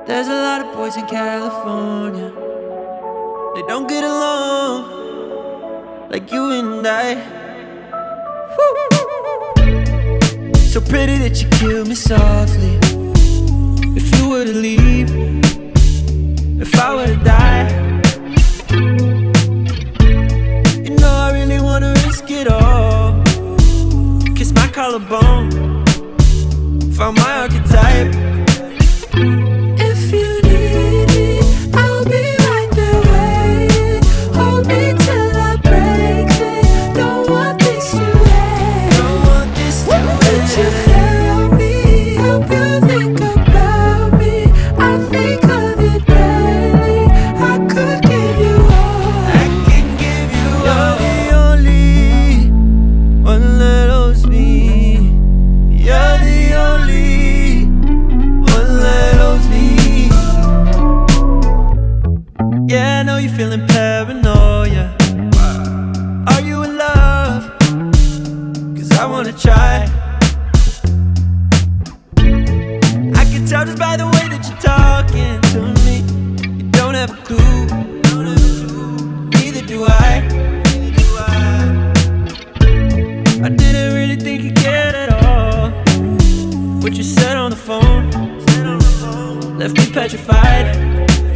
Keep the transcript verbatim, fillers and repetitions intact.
There's a lot of boys in California, they don't get along like you and I. Woo. So pretty that you kill me softly. If you were to leave, if I were to die, you know I really wanna risk it all. Kiss my collarbone, found my archetype. Yeah, I know you're feeling paranoia. Are you in love? Cause I wanna try. I can tell just by the way that you're talking to me. You don't have a clue, neither do I. I didn't really think you'd get it all. What you said on the phone left me petrified.